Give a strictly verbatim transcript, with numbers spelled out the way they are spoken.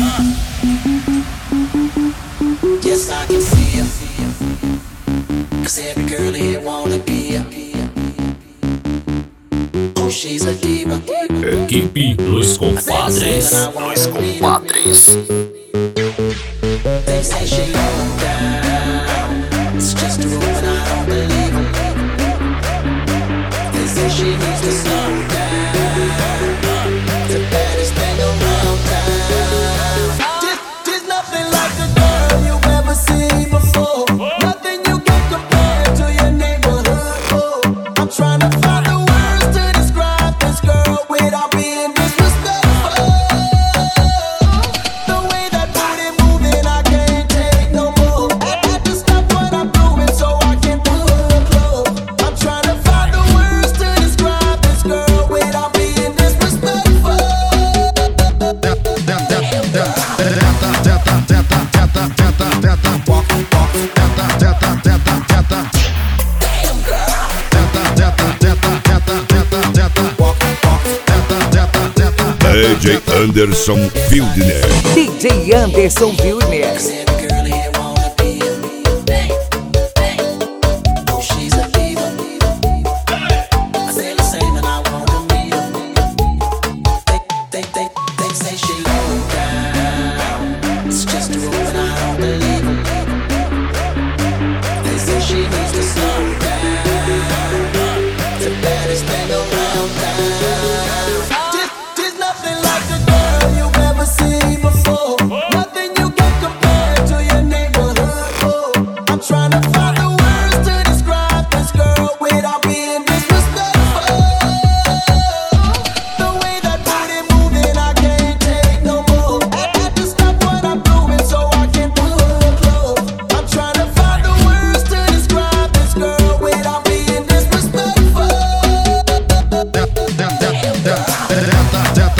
Yes, I can see ya. 'Cause every girl here wanna be ya. Oh, she's a diva. Equipe Los Compadres. Los Compadres. They say she low down. It's just a rumor and I don't believe it. They say she needs to slow down. The baddest thing around town. There's, there's nothing like the girl you've ever seen before. Nothing you can compare to your neighborhood. Oh, I'm trying to find the words to describe this girl without being disrespectful. The way that booty moving, I can't take no more. I had to stop what I'm doing so I can pull her close. I'm trying to find the words to describe this girl without being disrespectful. D J Anderson Wildner. D J Anderson Wildner. Every girl here wanna be a oh, she's a diva. I feel the same and I wanna meet her. They, they, they, they say she low down. It's just a rumor and I don't believe it. They say she needs to slow down. The baddest thing around town. There's, there's nothing like the girl you've ever seen before. Nothing you can compare to your neighborhood. Oh, I'm trying to find the words to describe this girl without being disrespectful. The way that booty moving, I can't take no more. I had to stop what I'm doing so I can pull her close. I'm trying to find the words to describe this girl without being disrespectful.